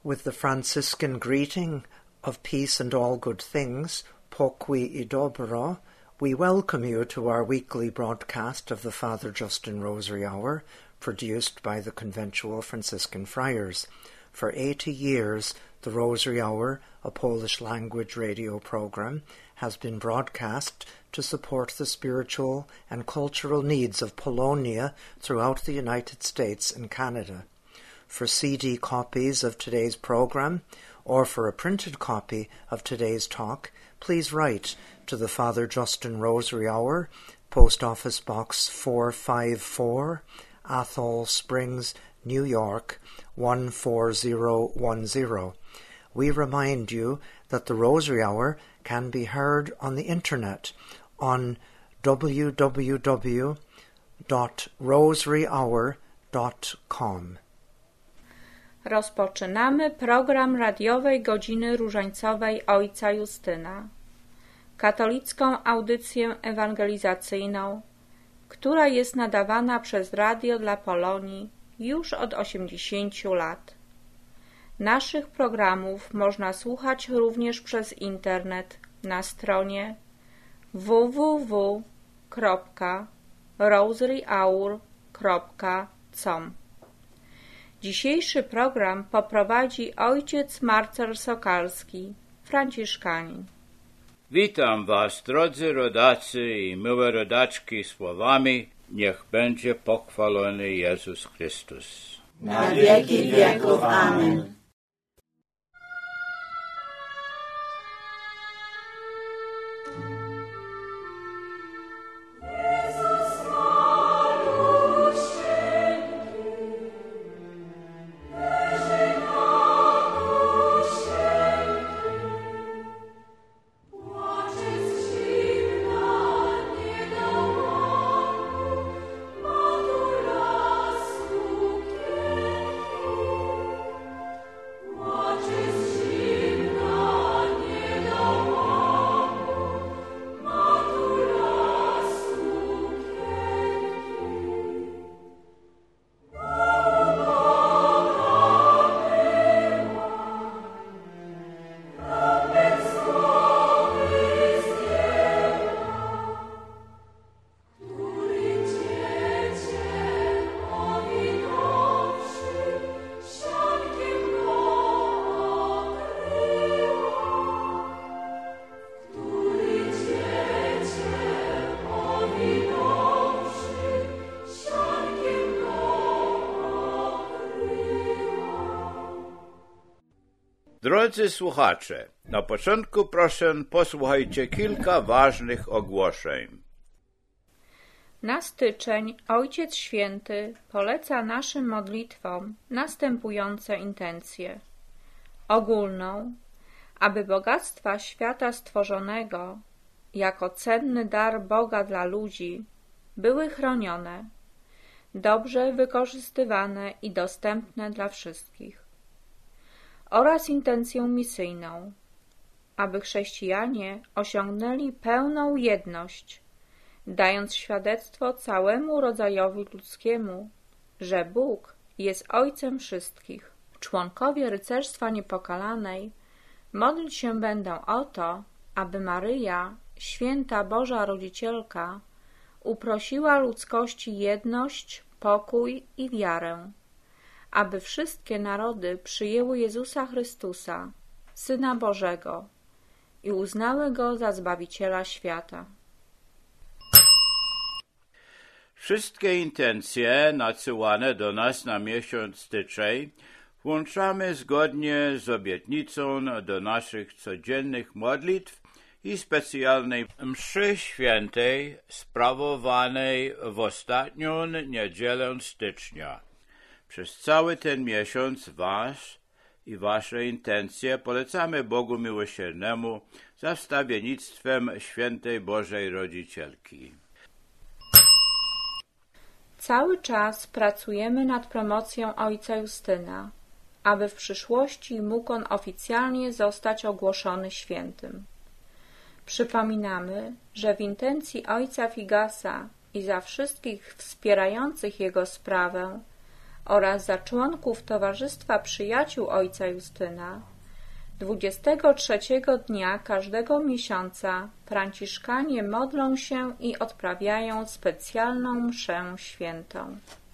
with the Franciscan greeting of peace and all good things, pokui i dobro, we welcome you to our weekly broadcast of the Father Justin Rosary Hour, produced by the Conventual Franciscan Friars. For 80 years, the Rosary Hour, a Polish-language radio program, has been broadcast to support the spiritual and cultural needs of Polonia throughout the United States and Canada. For CD copies of today's program, or for a printed copy of today's talk, please write to the Father Justin Rosary Hour, Post Office Box 454, Athol Springs, New York, 14010. We remind you that the Rosary Hour can be heard on the internet on www.rosaryhour.com. Rozpoczynamy program radiowej godziny różańcowej Ojca Justyna, katolicką audycję ewangelizacyjną, która jest nadawana przez Radio dla Polonii już od 80 lat. Naszych programów można słuchać również przez internet na stronie www.rosaryhour.com. Dzisiejszy program poprowadzi ojciec Marcel Sokalski, franciszkanin. Witam Was, drodzy rodacy i miłe rodaczki, słowami: niech będzie pochwalony Jezus Chrystus. Na wieki wieków. Amen. Drodzy słuchacze, na początku proszę posłuchajcie kilka ważnych ogłoszeń. Na styczeń Ojciec Święty poleca naszym modlitwom następujące intencje. Ogólną, aby bogactwa świata stworzonego jako cenny dar Boga dla ludzi były chronione, dobrze wykorzystywane i dostępne dla wszystkich. Oraz intencję misyjną, aby chrześcijanie osiągnęli pełną jedność, dając świadectwo całemu rodzajowi ludzkiemu, że Bóg jest Ojcem wszystkich. Członkowie Rycerstwa Niepokalanej modlić się będą o to, aby Maryja, święta Boża Rodzicielka, uprosiła ludzkości jedność, pokój i wiarę, aby wszystkie narody przyjęły Jezusa Chrystusa, Syna Bożego, i uznały Go za Zbawiciela świata. Wszystkie intencje nadsyłane do nas na miesiąc styczeń włączamy zgodnie z obietnicą do naszych codziennych modlitw i specjalnej mszy świętej sprawowanej w ostatnią niedzielę stycznia. Przez cały ten miesiąc wasz i wasze intencje polecamy Bogu Miłosiernemu za wstawiennictwem Świętej Bożej Rodzicielki. Cały czas pracujemy nad promocją Ojca Justyna, aby w przyszłości mógł on oficjalnie zostać ogłoszony świętym. Przypominamy, że w intencji Ojca Figasa i za wszystkich wspierających jego sprawę oraz za członków Towarzystwa Przyjaciół Ojca Justyna 23 dnia każdego miesiąca franciszkanie modlą się i odprawiają specjalną mszę świętą.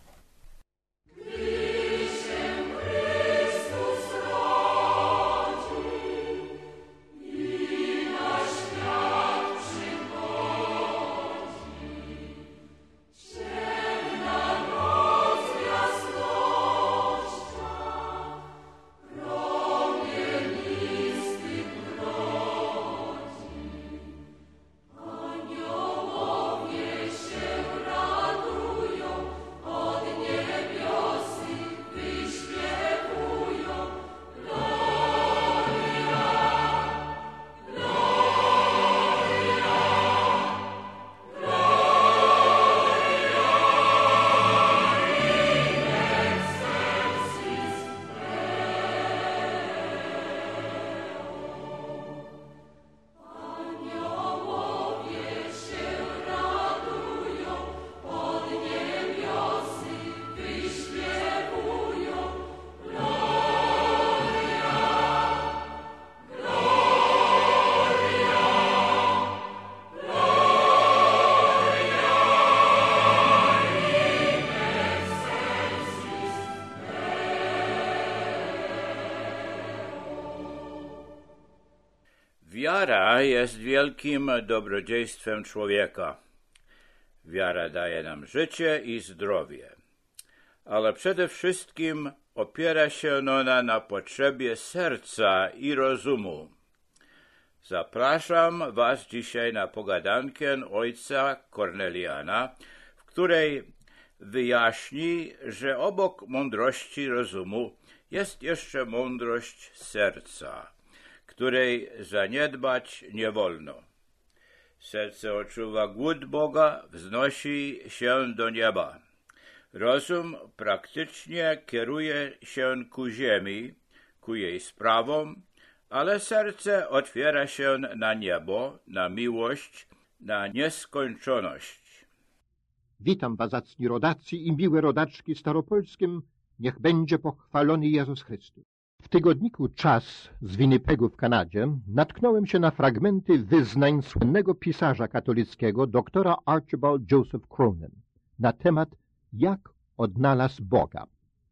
Wiara jest wielkim dobrodziejstwem człowieka. Wiara daje nam życie i zdrowie, ale przede wszystkim opiera się ona na potrzebie serca i rozumu. Zapraszam was dzisiaj na pogadankę ojca Korneliana, w której wyjaśni, że obok mądrości rozumu jest jeszcze mądrość serca, której zaniedbać nie wolno. Serce odczuwa głód Boga, wznosi się do nieba. Rozum praktycznie kieruje się ku ziemi, ku jej sprawom, ale serce otwiera się na niebo, na miłość, na nieskończoność. Witam was, zacni rodacy i miłe rodaczki staropolskim, niech będzie pochwalony Jezus Chrystus. W tygodniku Czas z Winnipegu w Kanadzie natknąłem się na fragmenty wyznań słynnego pisarza katolickiego doktora Archibald Joseph Cronin na temat jak odnalazł Boga.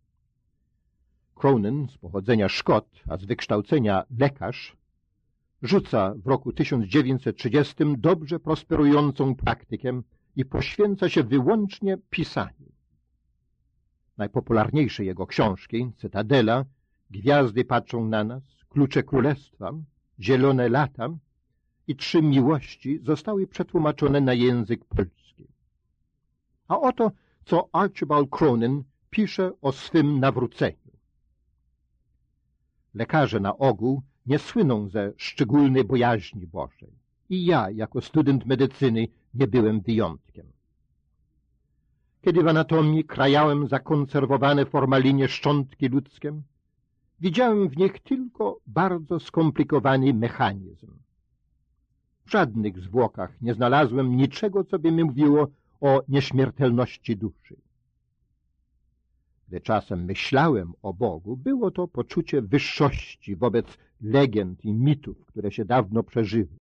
Cronin, z pochodzenia Szkot, a z wykształcenia lekarz, rzuca w roku 1930 dobrze prosperującą praktykę i poświęca się wyłącznie pisaniu. Najpopularniejsze jego książki, Cytadela, Gwiazdy patrzą na nas, Klucze Królestwa, Zielone lata i Trzy miłości zostały przetłumaczone na język polski. A oto, co Archibald Cronin pisze o swym nawróceniu. Lekarze na ogół nie słyną ze szczególnej bojaźni Bożej. I ja, jako student medycyny, nie byłem wyjątkiem. Kiedy w anatomii krajałem zakonserwowane w formalinie szczątki ludzkie, widziałem w nich tylko bardzo skomplikowany mechanizm. W żadnych zwłokach nie znalazłem niczego, co by mi mówiło o nieśmiertelności duszy. Gdy czasem myślałem o Bogu, było to poczucie wyższości wobec legend i mitów, które się dawno przeżyły.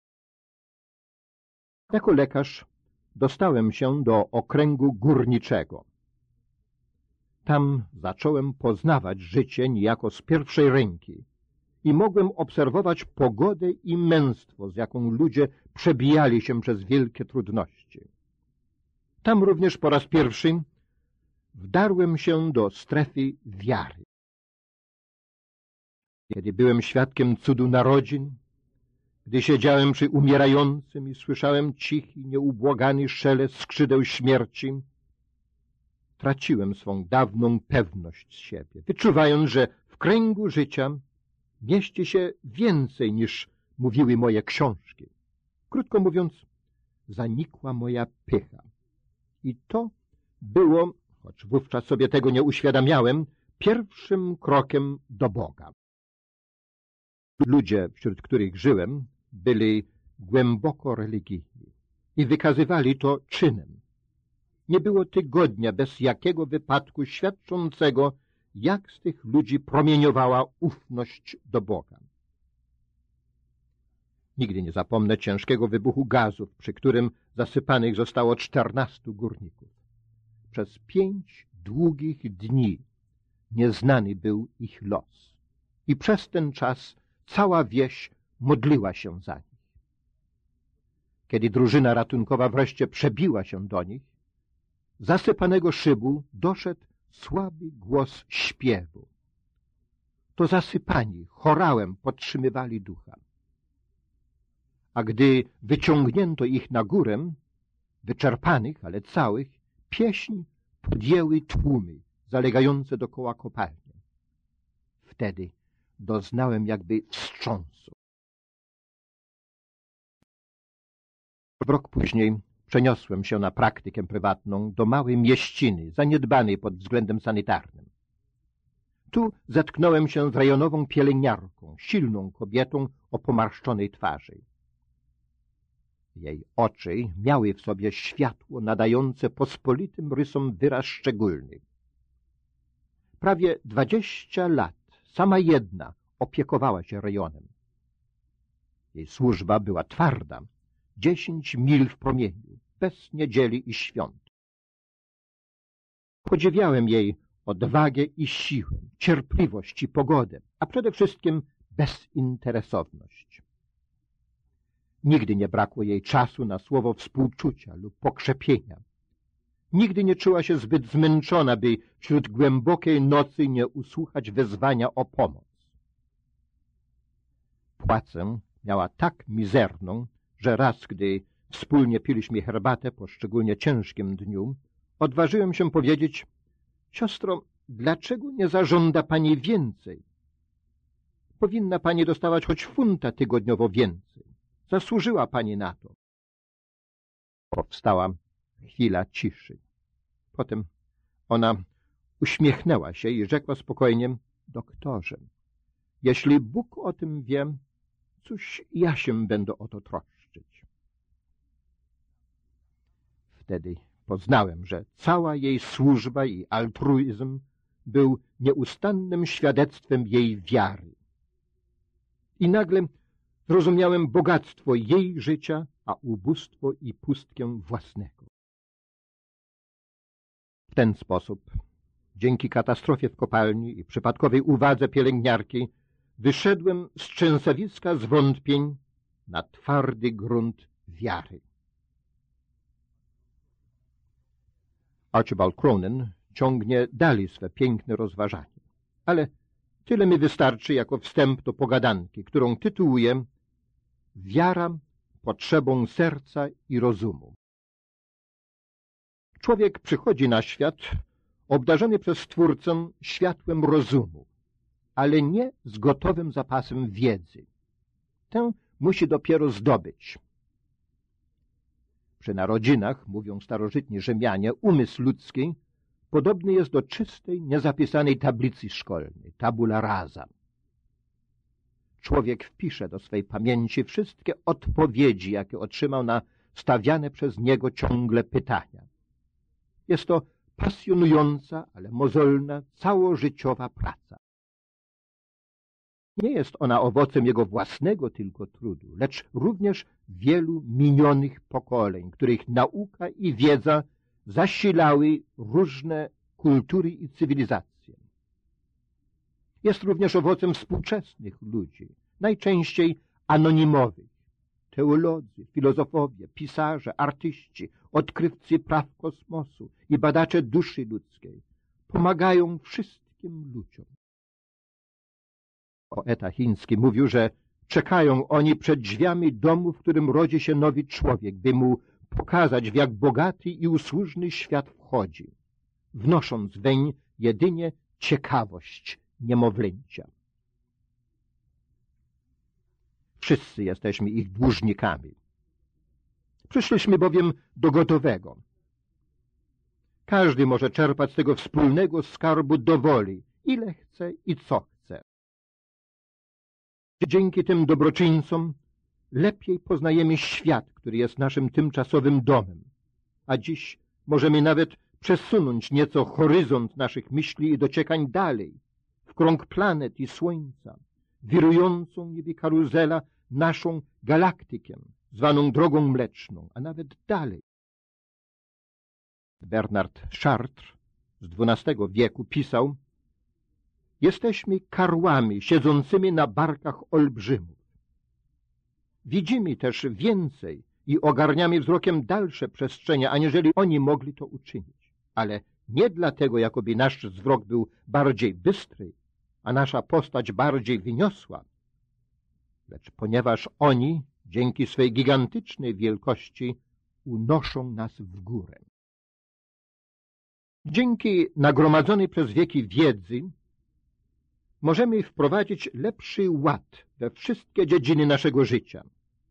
Jako lekarz dostałem się do okręgu górniczego. Tam zacząłem poznawać życie niejako z pierwszej ręki i mogłem obserwować pogodę i męstwo, z jaką ludzie przebijali się przez wielkie trudności. Tam również po raz pierwszy wdarłem się do strefy wiary. Kiedy byłem świadkiem cudu narodzin, gdy siedziałem przy umierającym i słyszałem cichy, nieubłagany szelest skrzydeł śmierci, traciłem swą dawną pewność z siebie, wyczuwając, że w kręgu życia mieści się więcej niż mówiły moje książki. Krótko mówiąc, zanikła moja pycha. I to było, choć wówczas sobie tego nie uświadamiałem, pierwszym krokiem do Boga. Ludzie, wśród których żyłem, byli głęboko religijni i wykazywali to czynem. nie było tygodnia bez jakiego wypadku świadczącego, jak z tych ludzi promieniowała ufność do Boga. Nigdy nie zapomnę ciężkiego wybuchu gazów, przy którym zasypanych zostało 14 górników. Przez 5 długich dni nieznany był ich los i przez ten czas cała wieś modliła się za nich. Kiedy drużyna ratunkowa wreszcie przebiła się do nich, z zasypanego szybu doszedł słaby głos śpiewu. To zasypani chorałem podtrzymywali ducha. A gdy wyciągnięto ich na górę, wyczerpanych, ale całych, pieśń podjęły tłumy zalegające dokoła kopalni. Wtedy doznałem jakby wstrząsu. Rok później przeniosłem się na praktykę prywatną do małej mieściny, zaniedbanej pod względem sanitarnym. Tu zetknąłem się z rejonową pielęgniarką, silną kobietą o pomarszczonej twarzy. Jej oczy miały w sobie światło nadające pospolitym rysom wyraz szczególny. Prawie 20 lat sama jedna opiekowała się rejonem. Jej służba była twarda, 10 mil w promieniu, bez niedzieli i świąt. Podziwiałem jej odwagę i siłę, cierpliwość i pogodę, a przede wszystkim bezinteresowność. Nigdy nie brakło jej czasu na słowo współczucia lub pokrzepienia. Nigdy nie czuła się zbyt zmęczona, by wśród głębokiej nocy nie usłuchać wezwania o pomoc. Płacę miała tak mizerną, że raz, gdy wspólnie piliśmy herbatę po szczególnie ciężkim dniu, odważyłem się powiedzieć: siostro, dlaczego nie zażąda pani więcej? Powinna pani dostawać choć funta tygodniowo więcej. Zasłużyła pani na to. Powstała chwila ciszy. Potem ona uśmiechnęła się i rzekła spokojnie: doktorze, jeśli Bóg o tym wie, cóż ja się będę o to troszczyć. Wtedy poznałem, że cała jej służba i altruizm był nieustannym świadectwem jej wiary. I nagle zrozumiałem bogactwo jej życia, a ubóstwo i pustkę własnego. W ten sposób, dzięki katastrofie w kopalni i przypadkowej uwadze pielęgniarki, wyszedłem z trzęsawiska zwątpień na twardy grunt wiary. Archibald Cronin ciągnie dalej swe piękne rozważanie, ale tyle mi wystarczy jako wstęp do pogadanki, którą tytułuję Wiara potrzebą serca i rozumu. Człowiek przychodzi na świat obdarzony przez Stwórcę światłem rozumu, ale nie z gotowym zapasem wiedzy. Tę musi dopiero zdobyć. Przy narodzinach, mówią starożytni Rzymianie, umysł ludzki podobny jest do czystej, niezapisanej tablicy szkolnej, tabula rasa. Człowiek wpisze do swej pamięci wszystkie odpowiedzi, jakie otrzymał na stawiane przez niego ciągle pytania. Jest to pasjonująca, ale mozolna, całożyciowa praca. Nie jest ona owocem jego własnego tylko trudu, lecz również wielu minionych pokoleń, których nauka i wiedza zasilały różne kultury i cywilizacje. Jest również owocem współczesnych ludzi, najczęściej anonimowych. Teolodzy, filozofowie, pisarze, artyści, odkrywcy praw kosmosu i badacze duszy ludzkiej pomagają wszystkim ludziom. Poeta chiński mówił, że czekają oni przed drzwiami domu, w którym rodzi się nowy człowiek, by mu pokazać, w jak bogaty i usłużny świat wchodzi, wnosząc weń jedynie ciekawość niemowlęcia. Wszyscy jesteśmy ich dłużnikami. Przyszliśmy bowiem do gotowego. Każdy może czerpać z tego wspólnego skarbu dowoli, ile chce i co chce. Dzięki tym dobroczyńcom lepiej poznajemy świat, który jest naszym tymczasowym domem, a dziś możemy nawet przesunąć nieco horyzont naszych myśli i dociekań dalej, w krąg planet i Słońca, wirującą niby karuzela naszą galaktykę, zwaną Drogą Mleczną, a nawet dalej. Bernard Chartres z XII wieku pisał: jesteśmy karłami siedzącymi na barkach olbrzymów. Widzimy też więcej i ogarniamy wzrokiem dalsze przestrzenie, aniżeli oni mogli to uczynić. Ale nie dlatego, jakoby nasz wzrok był bardziej bystry, a nasza postać bardziej wyniosła, lecz ponieważ oni, dzięki swej gigantycznej wielkości, unoszą nas w górę. Dzięki nagromadzonej przez wieki wiedzy możemy wprowadzić lepszy ład we wszystkie dziedziny naszego życia.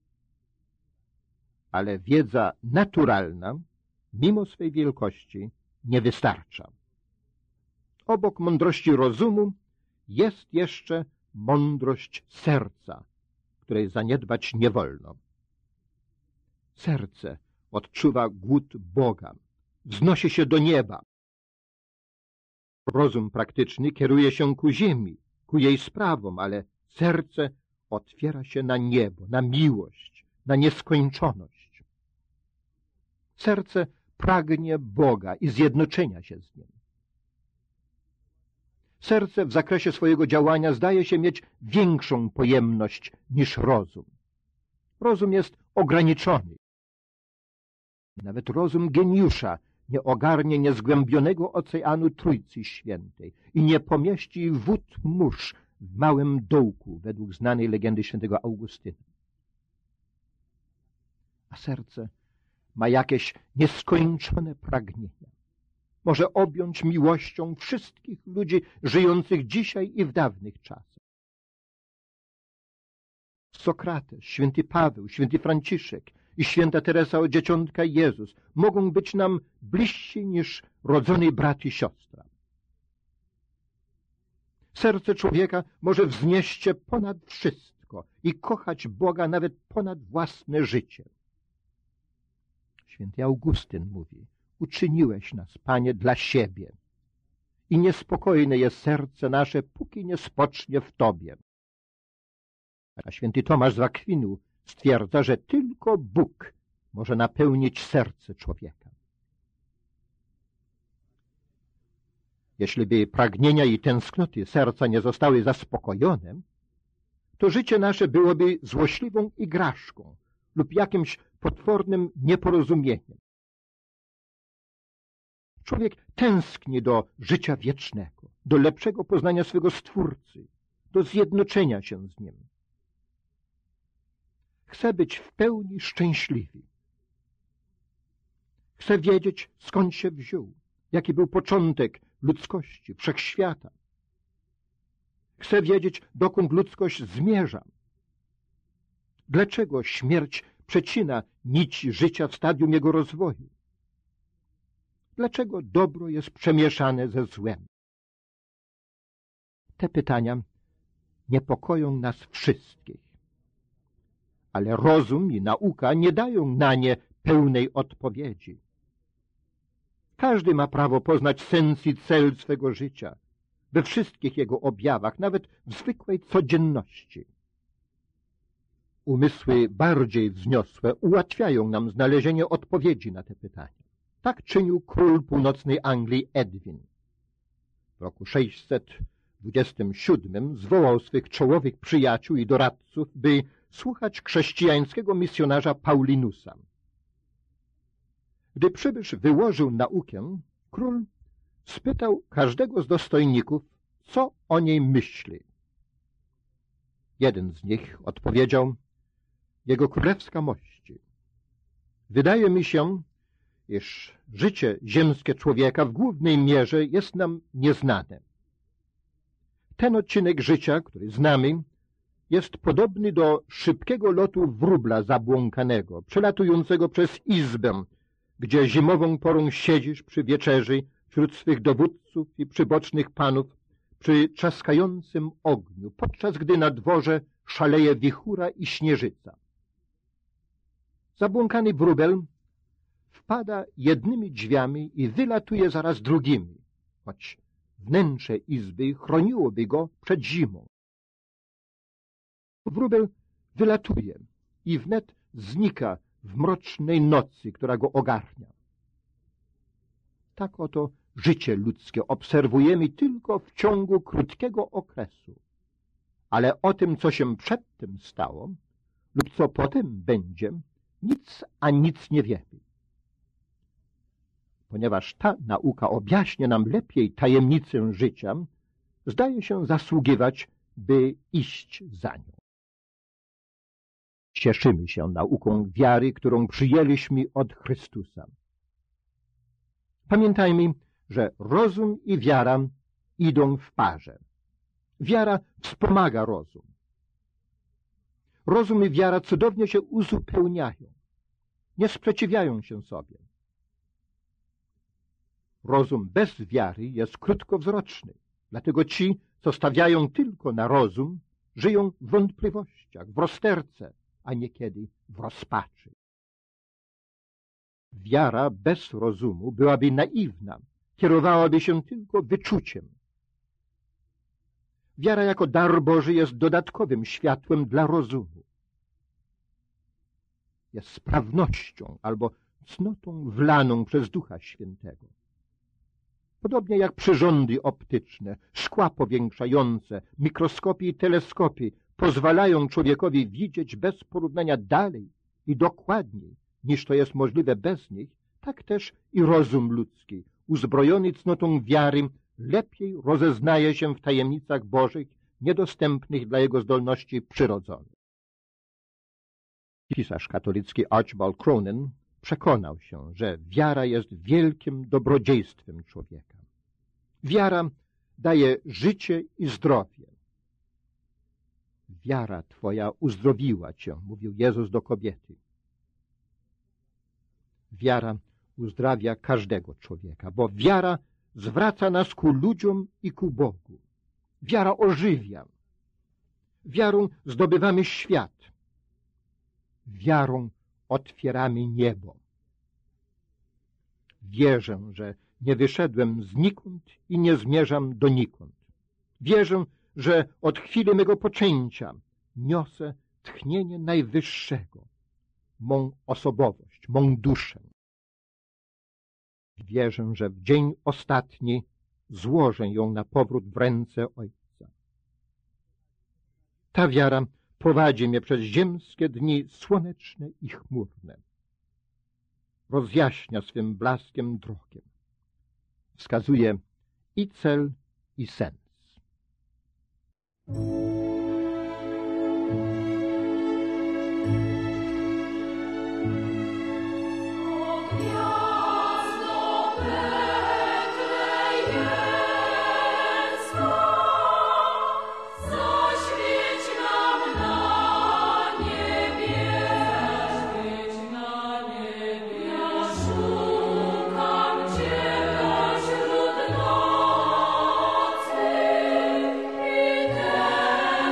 Ale wiedza naturalna, mimo swej wielkości, nie wystarcza. Obok mądrości rozumu jest jeszcze mądrość serca, której zaniedbać nie wolno. Serce odczuwa głód Boga, wznosi się do nieba. Rozum praktyczny kieruje się ku ziemi, ku jej sprawom, ale serce otwiera się na niebo, na miłość, na nieskończoność. Serce pragnie Boga i zjednoczenia się z Nim. Serce w zakresie swojego działania zdaje się mieć większą pojemność niż rozum. Rozum jest ograniczony. Nawet rozum geniusza nie ogarnie niezgłębionego oceanu Trójcy Świętej i nie pomieści wód mórz w małym dołku, według znanej legendy świętego Augustyna. A serce ma jakieś nieskończone pragnienia. Może objąć miłością wszystkich ludzi żyjących dzisiaj i w dawnych czasach. Sokrates, święty Paweł, święty Franciszek i święta Teresa od Dzieciątka Jezus mogą być nam bliżsi niż rodzony brat i siostra. Serce człowieka może wznieść się ponad wszystko i kochać Boga nawet ponad własne życie. Święty Augustyn mówi: uczyniłeś nas, Panie, dla siebie i niespokojne jest serce nasze, póki nie spocznie w Tobie. A święty Tomasz z Akwinu stwierdza, że tylko Bóg może napełnić serce człowieka. Jeśli by pragnienia i tęsknoty serca nie zostały zaspokojone, to życie nasze byłoby złośliwą igraszką lub jakimś potwornym nieporozumieniem. Człowiek tęskni do życia wiecznego, do lepszego poznania swego Stwórcy, do zjednoczenia się z Nim. Chce być w pełni szczęśliwy. Chce wiedzieć, skąd się wziął, jaki był początek ludzkości, wszechświata. Chce wiedzieć, dokąd ludzkość zmierza. Dlaczego śmierć przecina nić życia w stadium jego rozwoju? Dlaczego dobro jest przemieszane ze złem? Te pytania niepokoją nas wszystkich, ale rozum i nauka nie dają na nie pełnej odpowiedzi. Każdy ma prawo poznać sens i cel swego życia, we wszystkich jego objawach, nawet w zwykłej codzienności. Umysły bardziej wzniosłe ułatwiają nam znalezienie odpowiedzi na te pytania. Tak czynił król północnej Anglii Edwin. W roku 627 zwołał swych czołowych przyjaciół i doradców, by słuchać chrześcijańskiego misjonarza Paulinusa. Gdy przybysz wyłożył naukę, król spytał każdego z dostojników, co o niej myśli. Jeden z nich odpowiedział: Jego królewska mości, wydaje mi się, iż życie ziemskie człowieka w głównej mierze jest nam nieznane. Ten odcinek życia, który znamy, jest podobny do szybkiego lotu wróbla zabłąkanego, przelatującego przez izbę, gdzie zimową porą siedzisz przy wieczerzy wśród swych dowódców i przybocznych panów przy trzaskającym ogniu, podczas gdy na dworze szaleje wichura i śnieżyca. Zabłąkany wróbel wpada jednymi drzwiami i wylatuje zaraz drugimi, choć wnętrze izby chroniłoby go przed zimą. Wróbel wylatuje i wnet znika w mrocznej nocy, która go ogarnia. Tak oto życie ludzkie obserwujemy tylko w ciągu krótkiego okresu, ale o tym, co się przedtem stało lub co potem będzie, nic nie wiemy. Ponieważ ta nauka objaśnia nam lepiej tajemnicę życia, zdaje się zasługiwać, by iść za nią. Cieszymy się nauką wiary, którą przyjęliśmy od Chrystusa. Pamiętajmy, że rozum i wiara idą w parze. Wiara wspomaga rozum. Rozum i wiara cudownie się uzupełniają. Nie sprzeciwiają się sobie. Rozum bez wiary jest krótkowzroczny, dlatego ci, co stawiają tylko na rozum, żyją w wątpliwościach, w rozterce, a niekiedy w rozpaczy. Wiara bez rozumu byłaby naiwna, kierowałaby się tylko wyczuciem. Wiara jako dar Boży jest dodatkowym światłem dla rozumu. Jest sprawnością albo cnotą wlaną przez Ducha Świętego. Podobnie jak przyrządy optyczne, szkła powiększające, mikroskopy i teleskopy pozwalają człowiekowi widzieć bez porównania dalej i dokładniej, niż to jest możliwe bez nich, tak też i rozum ludzki, uzbrojony cnotą wiary, lepiej rozeznaje się w tajemnicach Bożych, niedostępnych dla jego zdolności przyrodzonych. Pisarz katolicki Archibald Cronin przekonał się, że wiara jest wielkim dobrodziejstwem człowieka. Wiara daje życie i zdrowie. Wiara twoja uzdrowiła cię, mówił Jezus do kobiety. Wiara uzdrawia każdego człowieka, bo wiara zwraca nas ku ludziom i ku Bogu. Wiara ożywia. Wiarą zdobywamy świat. Wiarą otwieramy niebo. Wierzę, że nie wyszedłem znikąd i nie zmierzam donikąd. Wierzę, że od chwili mego poczęcia niosę tchnienie Najwyższego, mą osobowość, mą duszę. Wierzę, że w dzień ostatni złożę ją na powrót w ręce Ojca. Ta wiara prowadzi mnie przez ziemskie dni słoneczne i chmurne. Rozjaśnia swym blaskiem drogę. Wskazuje i cel, i sens. Thank you.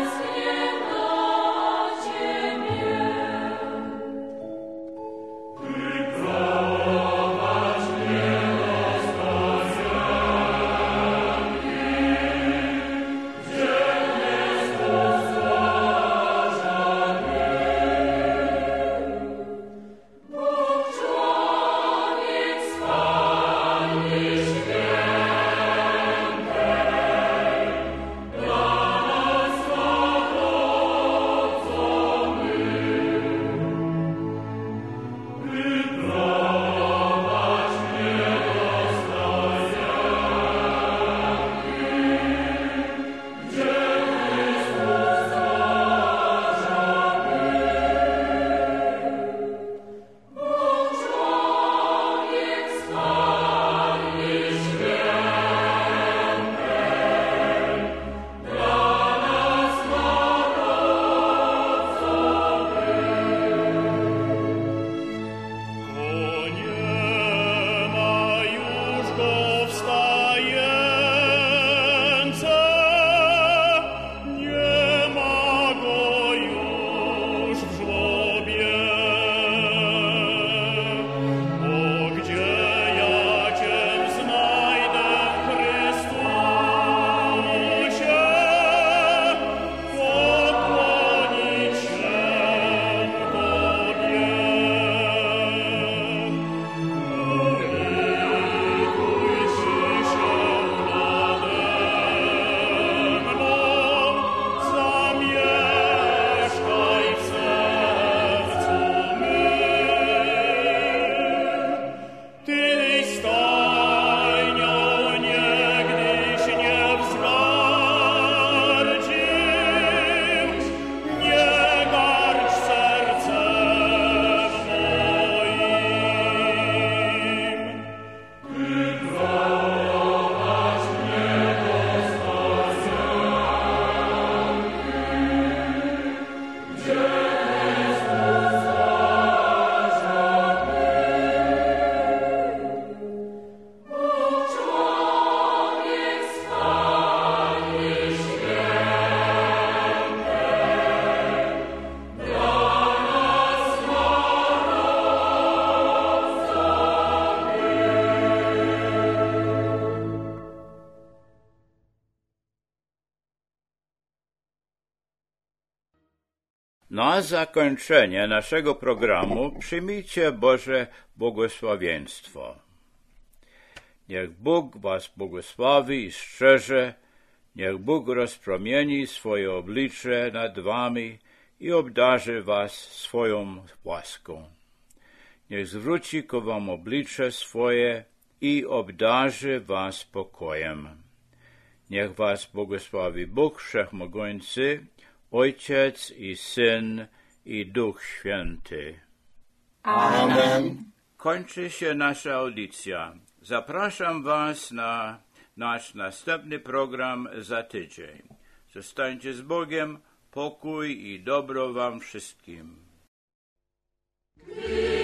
Na zakończenie naszego programu przyjmijcie Boże błogosławieństwo. Niech Bóg was błogosławi i strzeże, niech Bóg rozpromieni swoje oblicze nad wami i obdarzy was swoją łaską. Niech zwróci ku wam oblicze swoje i obdarzy was pokojem. Niech was błogosławi Bóg Wszechmogący, Ojciec i Syn i Duch Święty. Amen. Kończy się nasza audycja. Zapraszam was na nasz następny program za tydzień. Zostańcie z Bogiem, pokój i dobro wam wszystkim.